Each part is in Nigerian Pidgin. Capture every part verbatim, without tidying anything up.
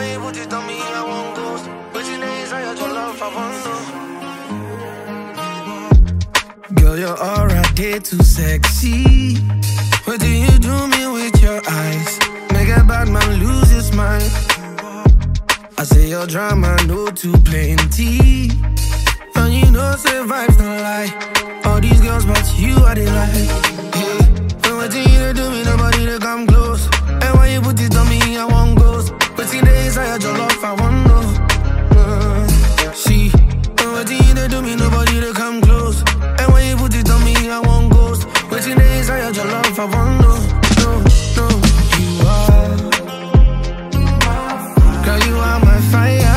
when you put it on me, I won't ghost. But you know it's like your love, I won't know. Girl, your aura, they too sexy. What do you do me with your eyes? Make a bad man lose his mind. I say your drama, no too plenty. And you know, say vibes don't lie. All these girls, but you are the light. Yeah. And what do you do me, nobody to come close. And when you put it on me, I won't ghost. But see the inside your love, I won't know. Uh, see, and what do you do me, nobody to come close. And when you put it on me, I won't ghost. But see the inside your love, I won't know. No, no, you are. Girl, you are my fire.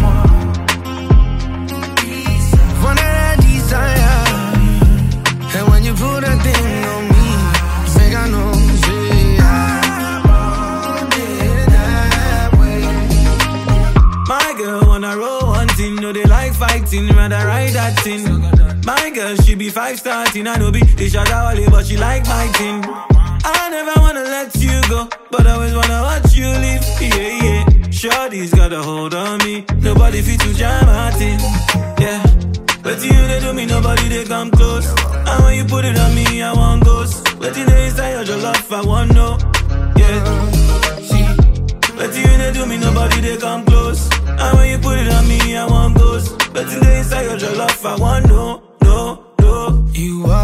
One of that desire. And when you put that thing on me, make I know, say I want it that way. My girl wanna roll one thing, no they like fighting, rather ride that thing. My girl, she be five starting, I know be the shadawali, but she like my thing. I never wanna let you go, but I always wanna watch you leave, yeah, yeah. Shorty's got a hold on me, nobody fit to jam my thing, yeah. But you they do me, nobody they come close. And when you put it on me, I want ghost. But you they inside your love, I want no, yeah. See, but you they do me, nobody they come close. And when you put it on me, I want ghost. But you they inside your love, I want no, no, no. You are